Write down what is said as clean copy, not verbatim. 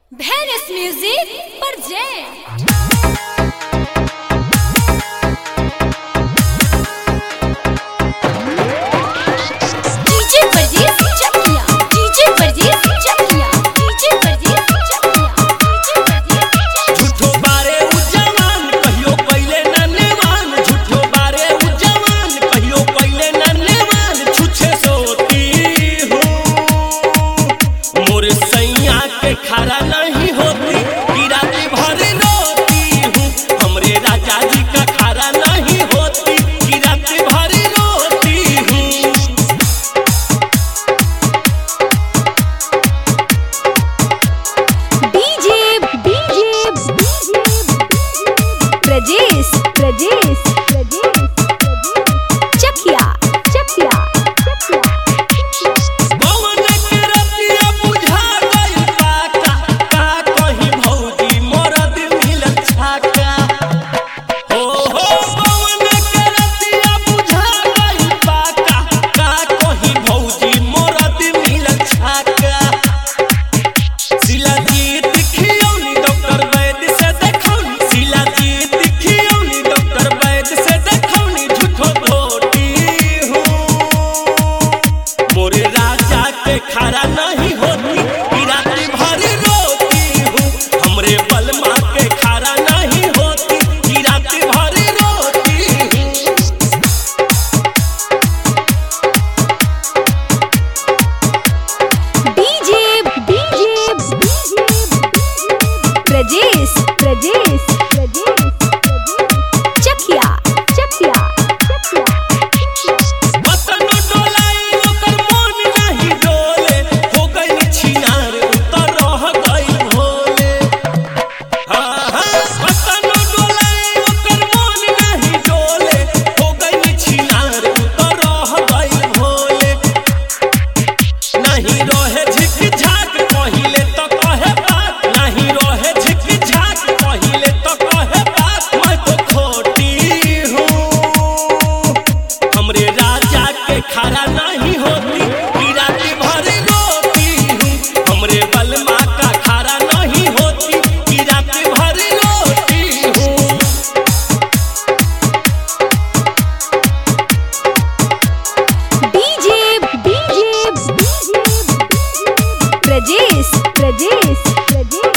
Venus Music presents DJ Pardees Chakia, DJ Pardees Chakia, DJ Pardees Chakia, DJ Pardees Chakia। झूठो बारे उजवान कहियो पहिले ना नेवान, झूठो बारे उजवान कहियो पहिले ना नेवान, छुछे सोती हूँ मोर सैया के खरा नहीं होती कि रात भर रोती हूँ, हमरे राजा जी का खरा नहीं होती कि रात भर रोती हूँ। Pradees Chakia, Chakia, Chakia। पवन के रतिया बुझा गइल पाका, का कहीं भौजी मरद मिलल छाका। हो पवन के रतिया बुझा गइल पाका, का कहीं भौजी मरद मिलल छाका। शिलाजीत खियौनी डॉक्टर वैद्य से देखौनी, शिलाजीत खियौनी डॉक्टर वैद्य से देखौनी, झूठो धोती हूँ मोरे राजा के खरा नहीं होती कि रात भर रोती हूँ, हमरे बलमा के खरा नहीं होती कि रात भर रोती हूँ। Pradees Chakia, Chakia, Chakia। बतनो डोलाई ओकर मन नहीं डोले, हो गइल छिनार उतर रह गइल भोले। बतनो डोलाई ओकर मन नहीं डोले, हो गइल छिनार उतर रह गइल भोले। नहीं रहे झिक झाक पहिले तो कहे बात, नहीं रहे झिक झाक पहिले तो कहे बात, मैं तो खोटी हूँ हमरे राजा के खरा नहीं होती कि रात भर रोती हूँ, हमरे बलमा का खरा नहीं होती कि रात भर रोती हूँ। Pradees